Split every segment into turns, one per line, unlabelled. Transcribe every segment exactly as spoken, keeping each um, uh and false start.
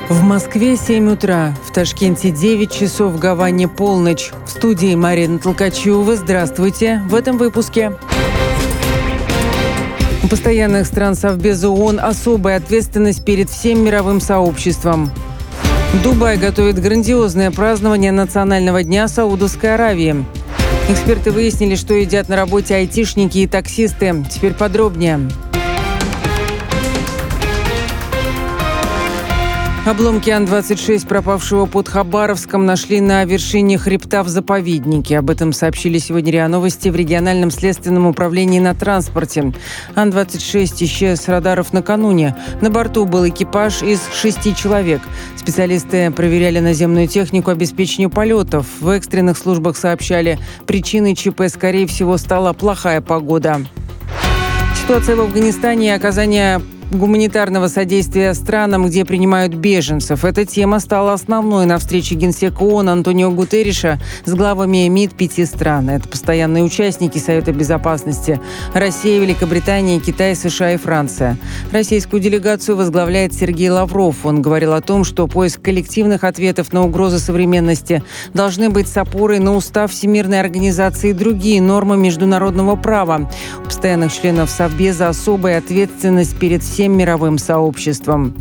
В Москве семь утра, в Ташкенте девять часов, в Гаване полночь. В студии Марина Толкачева. Здравствуйте. В этом выпуске. У постоянных стран Совбеза ООН особая ответственность перед всем мировым сообществом. Дубай готовит грандиозное празднование Национального дня Саудовской Аравии. Эксперты выяснили, что едят на работе айтишники и таксисты. Теперь подробнее. Обломки Ан двадцать шесть, пропавшего под Хабаровском, нашли на вершине хребта в заповеднике. Об этом сообщили сегодня РИА Новости в региональном следственном управлении на транспорте. Ан двадцать шесть исчез с радаров накануне. На борту был экипаж из шести человек. Специалисты проверяли наземную технику обеспечения полетов. В экстренных службах сообщали, причиной ЧП, скорее всего, стала плохая погода. Ситуация в Афганистане и оказание гуманитарного содействия странам, где принимают беженцев. Эта тема стала основной на встрече генсека ООН Антонио Гутерриша с главами МИД пяти стран. Это постоянные участники Совета Безопасности: Россия, Великобритания, Китай, США и Франция. Российскую делегацию возглавляет Сергей Лавров. Он говорил о том, что поиск коллективных ответов на угрозы современности должны быть с опорой на Устав Всемирной организации и другие нормы международного права. У постоянных членов Совбеза особая ответственность перед всеми всем мировым сообществом.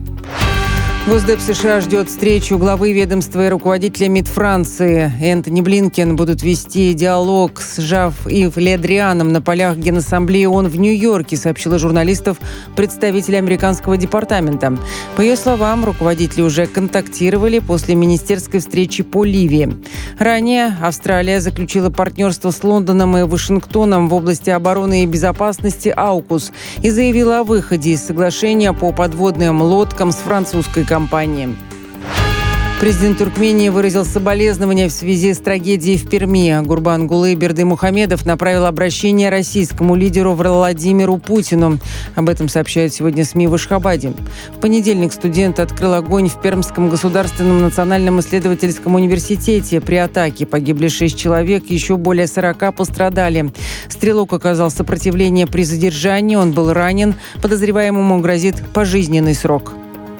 Госдеп США ждет встречу главы ведомства и руководителя МИД Франции. Энтони Блинкен будут вести диалог с Жак-Ив Ле Дрианом на полях Генассамблеи ООН в Нью-Йорке, сообщила журналистов представитель американского департамента. По ее словам, руководители уже контактировали после министерской встречи по Ливии. Ранее Австралия заключила партнерство с Лондоном и Вашингтоном в области обороны и безопасности «Аукус» и заявила о выходе из соглашения по подводным лодкам с французской компанией. компании. Президент Туркмении выразил соболезнования в связи с трагедией в Перми. Гурбангулы Бердымухамедов направил обращение российскому лидеру Владимиру Путину. Об этом сообщают сегодня СМИ в Ашхабаде. В понедельник студент открыл огонь в Пермском государственном национальном исследовательском университете. При атаке погибли шесть человек, еще более сорока пострадали. Стрелок оказал сопротивление при задержании, он был ранен. Подозреваемому грозит пожизненный срок.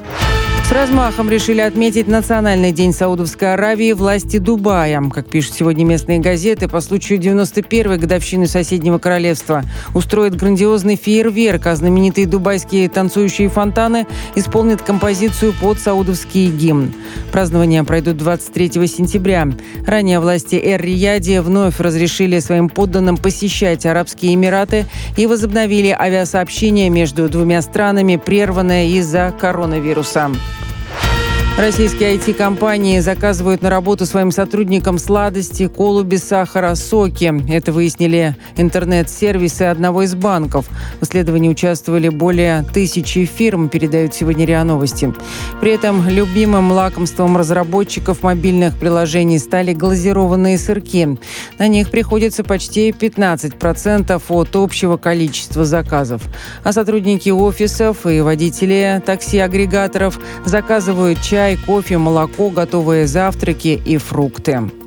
С размахом решили отметить Национальный день Саудовской Аравии власти Дубая. Как пишут сегодня местные газеты, по случаю девяносто первой годовщины соседнего королевства устроят грандиозный фейерверк, а знаменитые дубайские танцующие фонтаны исполнят композицию под саудовский гимн. Празднования пройдут двадцать третьего сентября. Ранее власти Эр-Рияди вновь разрешили своим подданным посещать Арабские Эмираты и возобновили авиасообщение между двумя странами, прерванное из-за коронавируса. Российские ай ти-компании заказывают на работу своим сотрудникам сладости, колу без сахара, соки. Это выяснили интернет-сервисы одного из банков. В исследовании участвовали более тысячи фирм, передают сегодня РИА Новости. При этом любимым лакомством разработчиков мобильных приложений стали глазированные сырки. На них приходится почти пятнадцать процентов от общего количества заказов. А сотрудники офисов и водители такси-агрегаторов заказывают чай, кофе, молоко, готовые завтраки и фрукты.